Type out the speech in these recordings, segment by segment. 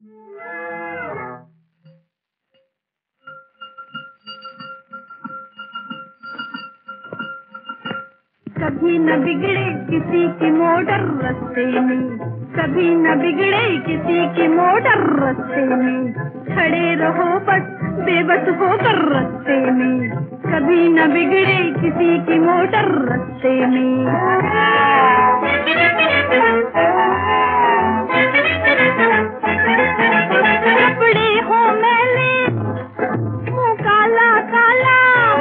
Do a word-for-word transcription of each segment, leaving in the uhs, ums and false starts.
कभी न बिगड़े किसी की मोटर रास्ते में, कभी न बिगड़े किसी की मोटर रास्ते में, खड़े रहो बस बेबस होकर रास्ते में, कभी न बिगड़े किसी की मोटर रास्ते में। कपड़े हो मैले मुँह काला काला,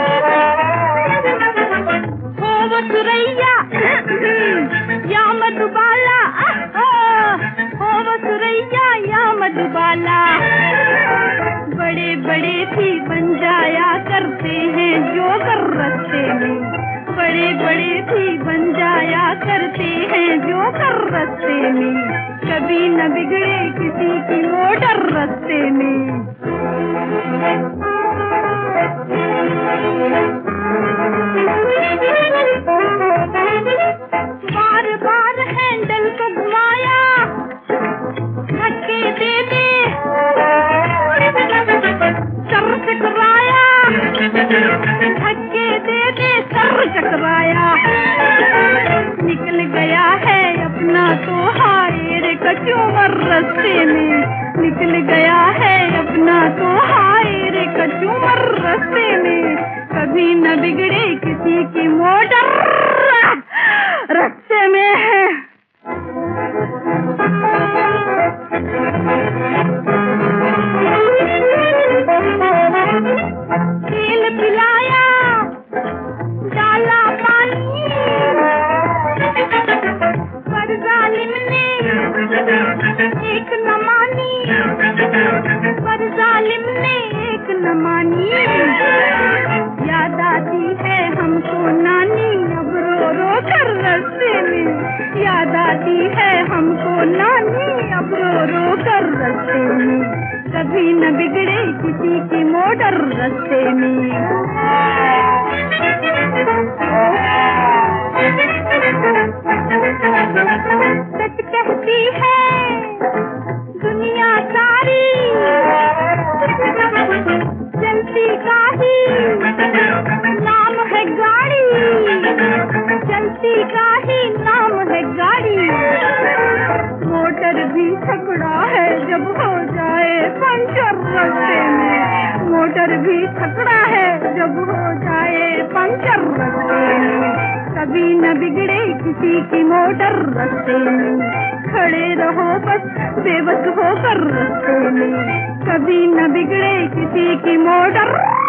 हो वो सुरैया या मधुबाला, हो वो सुरैया या मधुबाला, बड़े बड़े भी बन जाया करते हैं जो कर रास्ते में, बड़े बड़े भी बन जाया करते हैं जो कर रास्ते में, कभी न बिगड़े किसी की मोटर रास्ते में। बार बार हैंडल को घुमाया, धक्के दे दे सर चकराया, धक्के दे दे सर चकराया, निकल गया है अपना तो हाय रे कचूमर रास्ते में, निकल गया है अपना तो हाय रे कचूमर रास्ते में, कभी न बिगड़े किसी की मोटर रास्ते में है। तेल पिलाया डाला पानी, पर जालिम ने एक न मानी, पर जालिम ने एक न मानी, याद आती है हमको नानी अब रो रो कर रास्ते में, याद आती है हमको नानी अब रो रो कर रास्ते में, कभी न बिगड़े किसी की मोटर रास्ते में। सच कहती है दुनिया सारी, चलती का ही नाम है गाड़ी, चलती का ही नाम है गाड़ी, मोटर भी छकड़ा है जब हो जाए पंचर रास्ते में, मोटर भी छकड़ा है जब हो जाए पंचर रास्ते में, कभी न बिगड़े किसी की मोटर रास्ते में, खड़े रहो बस बेबस होकर रास्ते में, कभी न बिगड़े किसी की मोटर।